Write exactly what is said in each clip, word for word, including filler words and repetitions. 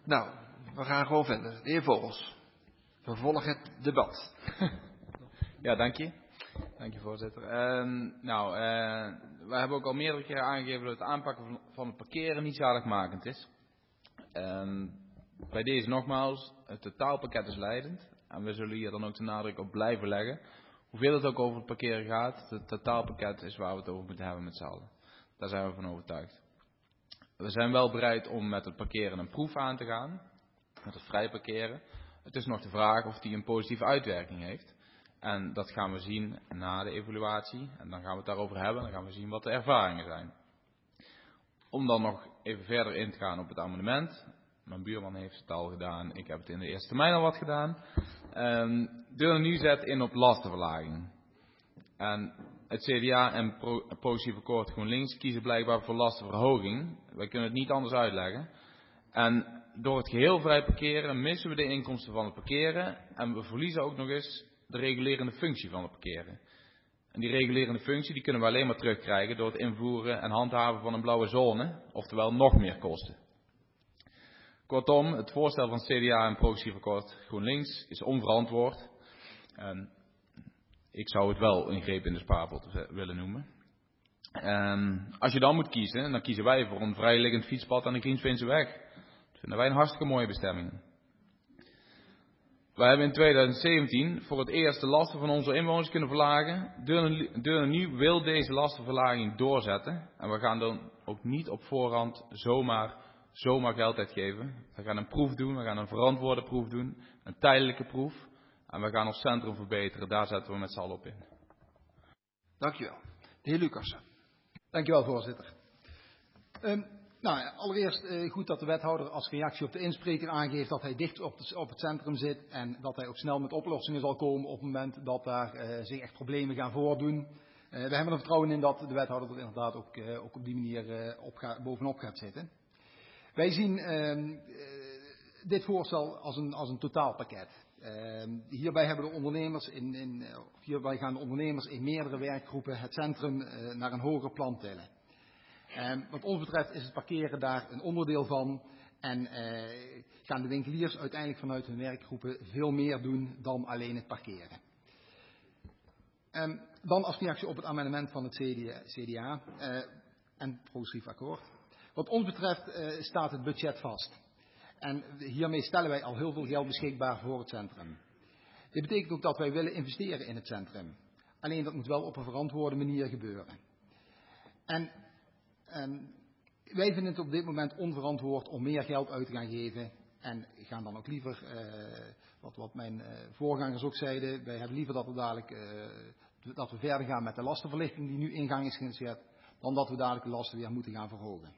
Nou, we gaan gewoon verder. De heer Vogels. We volgen het debat. Ja, dank je. Dank je, voorzitter. Uh, nou, uh, we hebben ook al meerdere keren aangegeven dat het aanpakken van, van het parkeren niet zaligmakend is. Uh, bij deze nogmaals, het totaalpakket is leidend. En we zullen hier dan ook de nadruk op blijven leggen. Hoeveel het ook over het parkeren gaat, het totaalpakket is waar we het over moeten hebben met z'n allen. Daar zijn we van overtuigd. We zijn wel bereid om met het parkeren een proef aan te gaan. Met het vrij parkeren. Het is nog de vraag of die een positieve uitwerking heeft. En dat gaan we zien na de evaluatie. En dan gaan we het daarover hebben. Dan gaan we zien wat de ervaringen zijn. Om dan nog even verder in te gaan op het amendement. Mijn buurman heeft het al gedaan. Ik heb het in de eerste termijn al wat gedaan. Um, deel nu zet in op lastenverlaging. En het C D A en pro, Progressief Akkoord GroenLinks kiezen blijkbaar voor lastenverhoging. Wij kunnen het niet anders uitleggen. En door het geheel vrij parkeren missen we de inkomsten van het parkeren. En we verliezen ook nog eens de regulerende functie van het parkeren. En die regulerende functie die kunnen we alleen maar terugkrijgen door het invoeren en handhaven van een blauwe zone. Oftewel nog meer kosten. Kortom, het voorstel van het C D A en Progressief Akkoord GroenLinks is onverantwoord. En ik zou het wel een greep in de spaarpot willen noemen. En als je dan moet kiezen, dan kiezen wij voor een vrijliggend fietspad aan de Griensvenseweg. Dat vinden wij een hartstikke mooie bestemming. Wij hebben in tweeduizend zeventien voor het eerst de lasten van onze inwoners kunnen verlagen. Deurne Nu wil deze lastenverlaging doorzetten. En we gaan dan ook niet op voorhand zomaar, zomaar geld uitgeven. We gaan een proef doen, we gaan een verantwoorde proef doen. Een tijdelijke proef. En we gaan ons centrum verbeteren. Daar zetten we met z'n allen op in. Dank u wel. De heer Lucassen. Dank u wel, voorzitter. Um, nou, allereerst uh, goed dat de wethouder als reactie op de inspreker aangeeft dat hij dicht op, de, op het centrum zit en dat hij ook snel met oplossingen zal komen op het moment dat daar uh, zich echt problemen gaan voordoen. Uh, we hebben er vertrouwen in dat de wethouder er inderdaad ook, uh, ook op die manier uh, op ga, bovenop gaat zitten. Wij zien uh, uh, dit voorstel als een, als een totaalpakket. Uh, hierbij hebben de ondernemers in, in, uh, hierbij gaan de ondernemers in meerdere werkgroepen het centrum uh, naar een hoger plan tillen. Uh, wat ons betreft is het parkeren daar een onderdeel van en uh, gaan de winkeliers uiteindelijk vanuit hun werkgroepen veel meer doen dan alleen het parkeren. Um, dan als reactie op het amendement van het C D A uh, en Progressief Akkoord. Wat ons betreft uh, staat het budget vast. En hiermee stellen wij al heel veel geld beschikbaar voor het centrum. Dit betekent ook dat wij willen investeren in het centrum. Alleen dat moet wel op een verantwoorde manier gebeuren. En um, wij vinden het op dit moment onverantwoord om meer geld uit te gaan geven. En gaan dan ook liever, uh, wat, wat mijn uh, voorgangers ook zeiden, wij hebben liever dat we dadelijk uh, dat we verder gaan met de lastenverlichting die nu in gang is gezet, dan dat we dadelijk de lasten weer moeten gaan verhogen.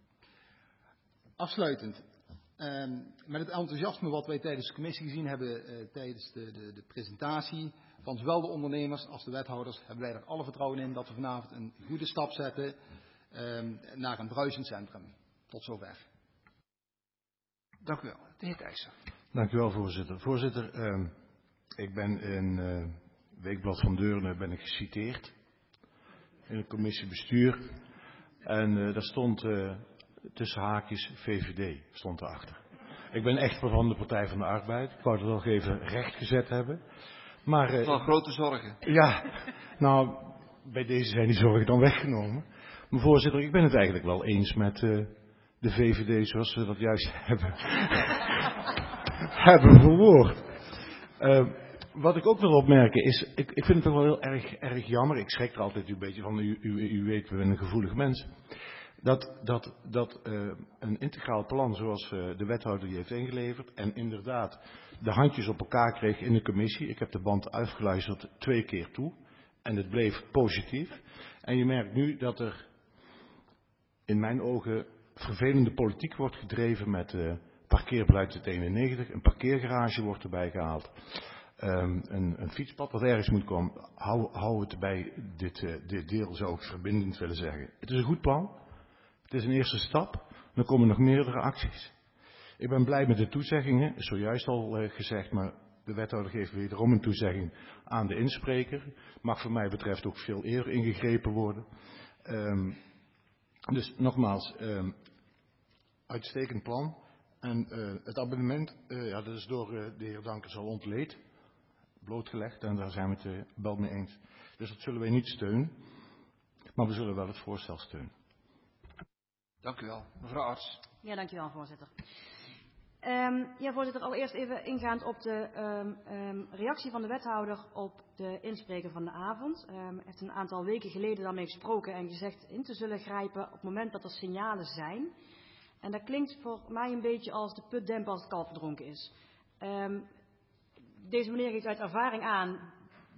Afsluitend. Um, met het enthousiasme wat wij tijdens de commissie gezien hebben, uh, tijdens de, de, de presentatie van zowel de ondernemers als de wethouders, hebben wij er alle vertrouwen in dat we vanavond een goede stap zetten um, naar een bruisend centrum. Tot zover. Dank u wel. De heer Thijssen. Dank u wel, voorzitter. Voorzitter, um, ik ben in uh, Weekblad van Deurne ben ik geciteerd in het commissiebestuur en uh, daar stond uh, tussen haakjes V V D stond erachter. Ik ben echt van de Partij van de Arbeid. Ik wou het nog even rechtgezet hebben. Maar, uh, van grote zorgen. Ja, nou, bij deze zijn die zorgen dan weggenomen. Maar voorzitter, ik ben het eigenlijk wel eens met uh, de V V D zoals ze dat juist hebben, hebben verwoord. Uh, wat ik ook wil opmerken is, ik, ik vind het toch wel heel erg, erg jammer. Ik schrik er altijd een beetje van, u, u, u weet, we zijn een gevoelig mens. Dat, dat, dat uh, een integraal plan zoals uh, de wethouder die heeft ingeleverd en inderdaad de handjes op elkaar kreeg in de commissie. Ik heb de band uitgeluisterd twee keer toe en het bleef positief. En je merkt nu dat er in mijn ogen vervelende politiek wordt gedreven met uh, parkeerbeleid uit eenennegentig. Een parkeergarage wordt erbij gehaald. Um, een, een fietspad dat ergens moet komen. Hou, hou het bij dit, uh, dit deel, zou ik verbindend willen zeggen. Het is een goed plan. Het is een eerste stap. Dan komen nog meerdere acties. Ik ben blij met de toezeggingen. Is zojuist al uh, gezegd, maar de wethouder geeft wederom een toezegging aan de inspreker. Mag voor mij betreft ook veel eerder ingegrepen worden. Um, dus nogmaals, um, uitstekend plan. En uh, het abonnement, uh, ja, dat is door uh, de heer Dankers al ontleed, blootgelegd. En daar zijn we het uh, wel mee eens. Dus dat zullen wij niet steunen. Maar we zullen wel het voorstel steunen. Dank u wel. Mevrouw Arts. Ja, dank u wel, voorzitter. Um, ja, voorzitter, allereerst even ingaand op de um, um, reactie van de wethouder op de inspreker van de avond. Hij um, heeft een aantal weken geleden daarmee gesproken en gezegd in te zullen grijpen op het moment dat er signalen zijn. En dat klinkt voor mij een beetje als de put dempen als het kalf verdronken is. Um, deze meneer geeft uit ervaring aan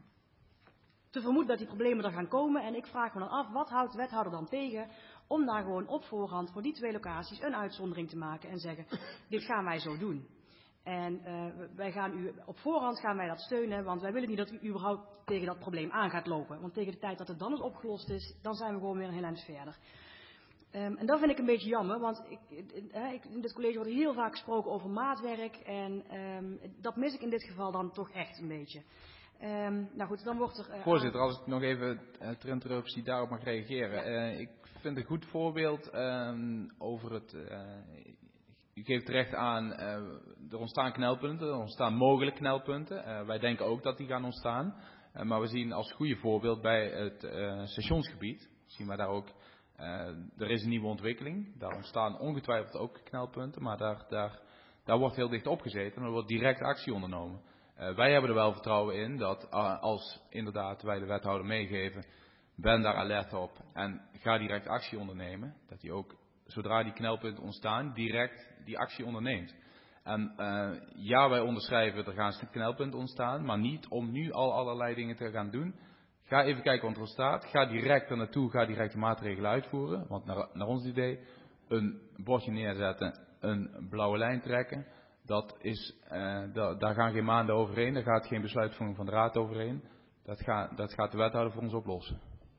te vermoeden dat die problemen er gaan komen. En ik vraag me dan af, wat houdt de wethouder dan tegen om daar gewoon op voorhand voor die twee locaties een uitzondering te maken en zeggen, dit gaan wij zo doen. En uh, wij gaan u, op voorhand gaan wij dat steunen, want wij willen niet dat u überhaupt tegen dat probleem aan gaat lopen. Want tegen de tijd dat het dan eens opgelost is, dan zijn we gewoon weer een heel eind verder. Um, en dat vind ik een beetje jammer, want ik, uh, ik, in dit college wordt heel vaak gesproken over maatwerk en um, dat mis ik in dit geval dan toch echt een beetje. Um, nou goed, dan wordt er... Uh, Voorzitter, als ik nog even uh, ter interruptie daarop mag reageren. Ja. Uh, ik vind een goed voorbeeld um, over het... Uh, u geeft terecht aan, uh, er ontstaan knelpunten, er ontstaan mogelijk knelpunten. Uh, wij denken ook dat die gaan ontstaan. Uh, maar we zien als goede voorbeeld bij het uh, stationsgebied, zien we daar ook... Uh, er is een nieuwe ontwikkeling, daar ontstaan ongetwijfeld ook knelpunten, maar daar, daar, daar wordt heel dicht op gezeten en er wordt direct actie ondernomen. Uh, wij hebben er wel vertrouwen in dat uh, als inderdaad wij de wethouder meegeven, ben daar alert op en ga direct actie ondernemen, dat hij ook zodra die knelpunten ontstaan direct die actie onderneemt. En uh, ja, wij onderschrijven, er gaan knelpunten ontstaan, maar niet om nu al allerlei dingen te gaan doen. Ga even kijken wat er staat. Ga direct er naartoe. Ga direct de maatregelen uitvoeren. Want naar, naar ons idee, een bordje neerzetten, een blauwe lijn trekken, dat is, uh, da, daar gaan geen maanden overheen. Daar gaat geen besluitvorming van de raad overheen. Dat, ga, dat gaat de wethouder voor ons oplossen.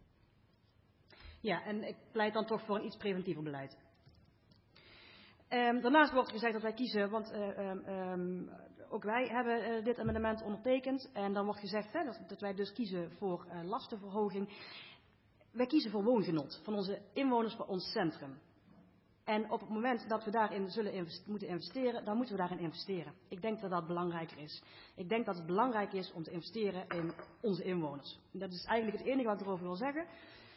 Ja, en ik pleit dan toch voor een iets preventiever beleid. Um, daarnaast wordt gezegd dat wij kiezen, want uh, um, um, ook wij hebben uh, dit amendement ondertekend. En dan wordt gezegd hè, dat, dat wij dus kiezen voor uh, lastenverhoging. Wij kiezen voor woongenot van onze inwoners voor ons centrum. En op het moment dat we daarin zullen invest- moeten investeren, dan moeten we daarin investeren. Ik denk dat dat belangrijker is. Ik denk dat het belangrijk is om te investeren in onze inwoners. En dat is eigenlijk het enige wat ik erover wil zeggen.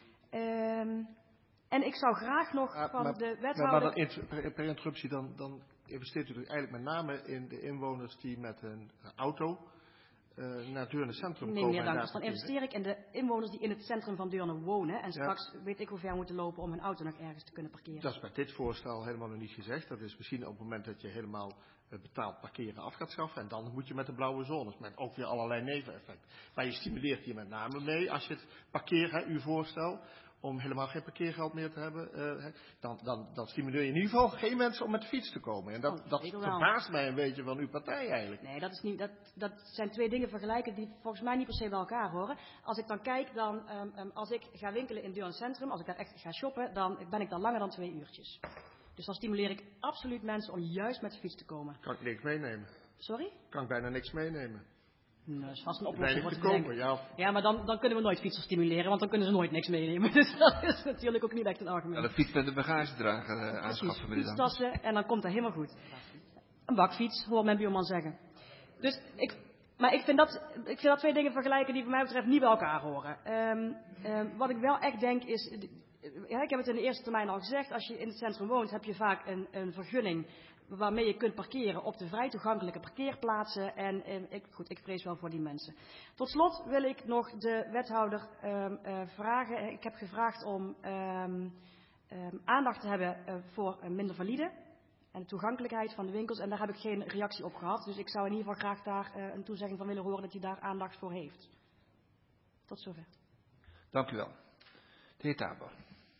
Um, En ik zou graag nog uh, van maar, de wethouder... Maar, maar dan, per, per interruptie, dan, dan investeert u dus eigenlijk met name in de inwoners die met een auto uh, naar Deurne Centrum nee, komen. Nee, dank. Dus dan investeer ik in de inwoners die in het centrum van Deurne wonen. En straks ja. weet ik hoe ver moeten lopen om hun auto nog ergens te kunnen parkeren. Dat is bij dit voorstel helemaal nog niet gezegd. Dat is misschien op het moment dat je helemaal uh, betaald parkeren af gaat schaffen. En dan moet je met de blauwe zones. Met ook weer allerlei neveneffecten. Maar je stimuleert hier met name mee, als je het parkeer, hè, uw voorstel... om helemaal geen parkeergeld meer te hebben, uh, dan, dan, dan stimuleer je in ieder geval geen mensen om met de fiets te komen. En dat, oh, dat verbaast mij een beetje van uw partij eigenlijk. Nee, dat, is niet, dat, dat zijn twee dingen vergelijken die volgens mij niet per se bij elkaar horen. Als ik dan kijk, dan, um, um, als ik ga winkelen in Deurne Centrum, als ik daar echt ga shoppen, dan ben ik daar langer dan twee uurtjes. Dus dan stimuleer ik absoluut mensen om juist met de fiets te komen. Kan ik niks meenemen? Sorry? Kan ik bijna niks meenemen. Nou, dat is vast een oplossing voor te kopen, ja. Ja, maar dan, dan kunnen we nooit fietsers stimuleren, want dan kunnen ze nooit niks meenemen. Dus dat is natuurlijk ook niet echt een argument. Ja, de fiets met de bagagedrager uh, aanschaffen. Precies, fietstassen en dan komt dat helemaal goed. Een bakfiets, hoor mijn buurman zeggen. Dus ik, maar ik vind, dat, ik vind dat twee dingen vergelijken die voor mij betreft niet bij elkaar horen. Um, um, wat ik wel echt denk is, ja, ik heb het in de eerste termijn al gezegd, als je in het centrum woont heb je vaak een, een vergunning waarmee je kunt parkeren op de vrij toegankelijke parkeerplaatsen. En eh, ik, goed, ik vrees wel voor die mensen. Tot slot wil ik nog de wethouder um, uh, vragen. Ik heb gevraagd om um, um, aandacht te hebben uh, voor uh, minder valide en de toegankelijkheid van de winkels. En daar heb ik geen reactie op gehad. Dus ik zou in ieder geval graag daar uh, een toezegging van willen horen dat hij daar aandacht voor heeft. Tot zover. Dank u wel. De heer Tabor.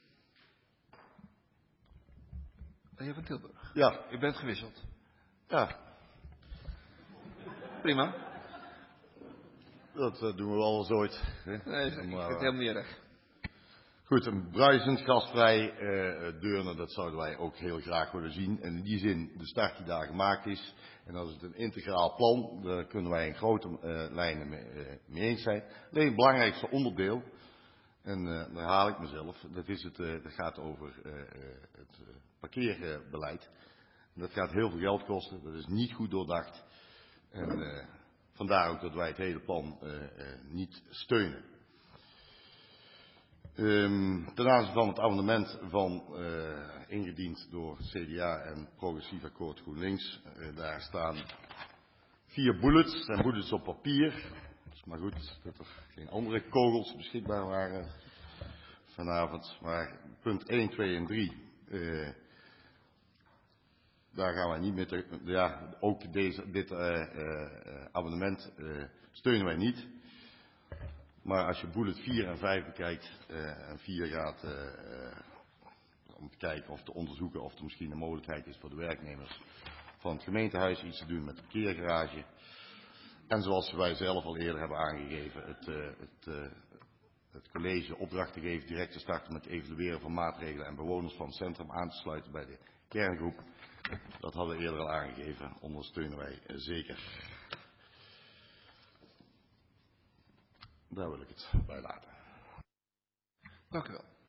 De heer van Tilburg. Ja. U bent gewisseld. Ja. Prima. Dat uh, doen we wel eens ooit. Hè? Nee, ik vind het helemaal niet erg. Goed, een bruisend gastvrij uh, Deurne, dat zouden wij ook heel graag willen zien. En in die zin, de start die daar gemaakt is, en dat is het een integraal plan, daar kunnen wij in grote uh, lijnen mee, uh, mee eens zijn. Alleen het belangrijkste onderdeel, en uh, daar haal ik mezelf, dat, is het, uh, dat gaat over uh, uh, het uh, parkeerbeleid. Dat gaat heel veel geld kosten, dat is niet goed doordacht. En uh, vandaar ook dat wij het hele plan uh, uh, niet steunen. Um, ten aanzien van het amendement van, uh, ingediend door C D A en Progressief Akkoord GroenLinks, uh, daar staan vier bullets, het zijn bullets op papier. Het is maar goed dat er geen andere kogels beschikbaar waren vanavond. Maar punt één, twee en drie, uh, daar gaan wij niet met, de, ja, ook deze, dit uh, uh, amendement uh, steunen wij niet. Maar als je bullet vier en vijf bekijkt, uh, en vier gaat uh, uh, om te kijken of te onderzoeken of er misschien een mogelijkheid is voor de werknemers van het gemeentehuis iets te doen met de parkeergarage. En zoals wij zelf al eerder hebben aangegeven, het, uh, het, uh, het college opdracht te geven direct te starten met het evalueren van maatregelen en bewoners van het centrum aan te sluiten bij de kerngroep. Dat hadden we eerder al aangegeven, ondersteunen wij uh, zeker. Daar wil ik het bij laten. Dank u wel.